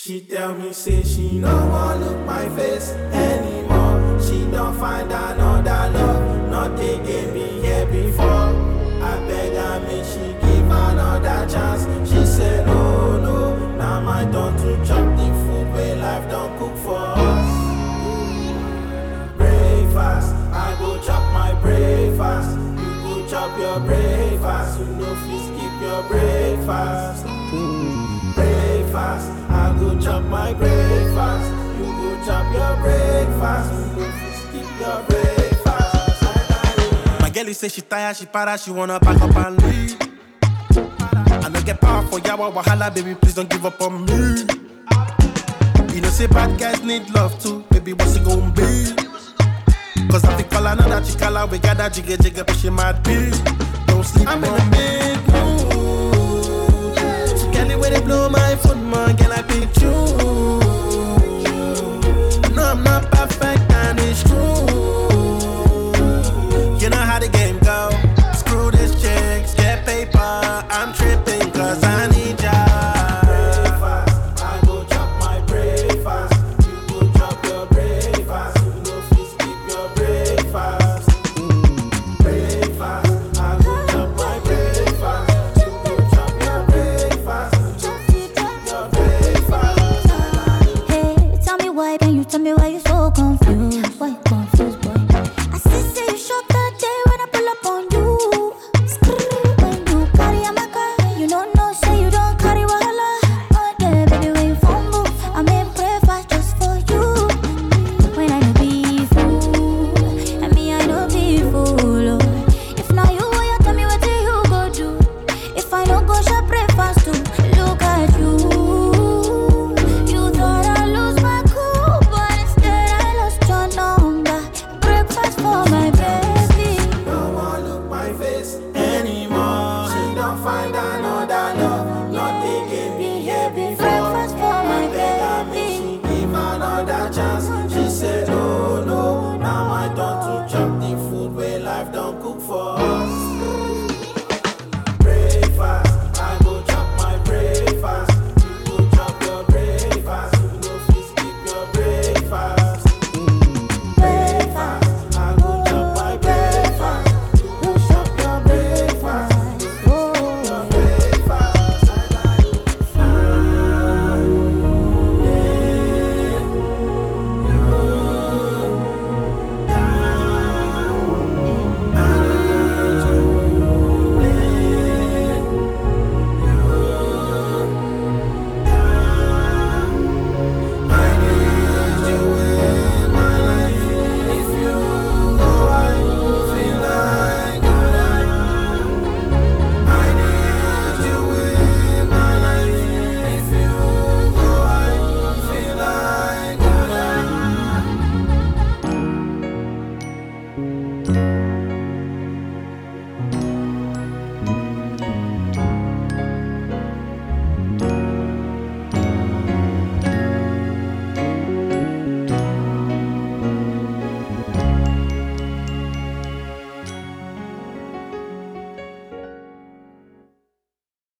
She tell me, say she no want look my face anymore. She don't find another love, not taking me here before. I beg her, make she give another chance. She said, no, no, now my turn to chop the food where life don't cook for us. Breakfast, I go chop my breakfast. You go chop your breakfast. You know, please keep your breakfast. Breakfast, I go chop my breakfast. You go chop your breakfast. You know, please keep your breakfast. My girl say she tired, she para, she wanna pack up and leave. I no get power for yawa wahala, baby, please don't give up on me. You know say bad guys need love too, baby, what's it gon' be? Cause I think all another chicala, we got that jigga jigga, but she might be. Don't sleep, I'm in a big mood. So girl, the way they blow my phone, man, girl, I pick you. I know I'm not perfect and it's true. You know how the game go. Screw this chicks, get paper. I'm tripping cause I need ya. Breakfast, I go chop my breakfast. You go chop your breakfast. You know please keep your breakfast. Breakfast, I go chop my breakfast. You go chop your breakfast. You keep your breakfast. Hey, tell me why, then you tell me why you so confused. Why confused, boy? I say you shot that day when I pull up on you. When you carry a maca, you don't know, say you don't carry wahala. Oh yeah, baby, when you fumble, I make breakfast just for you. When I no be fool, and me I no be fool. Oh. If not you, you tell me what you go do. If I don't go shop breakfast too, look at you. You thought I lose my cool, but instead I lost your number. Breakfast for my baby. Don't want look my face anymore. She don't find another love, not taking me here before. Breakfast for my I beg her, make she give another chance. She said, oh no, now my turn to chop the food where life don't cook for us. Breakfast, I go chop my breakfast. You go chop your breakfast. You know please keep your breakfast. Breakfast, I go chop my breakfast. You go chop your breakfast. Your breakfast. Thank you.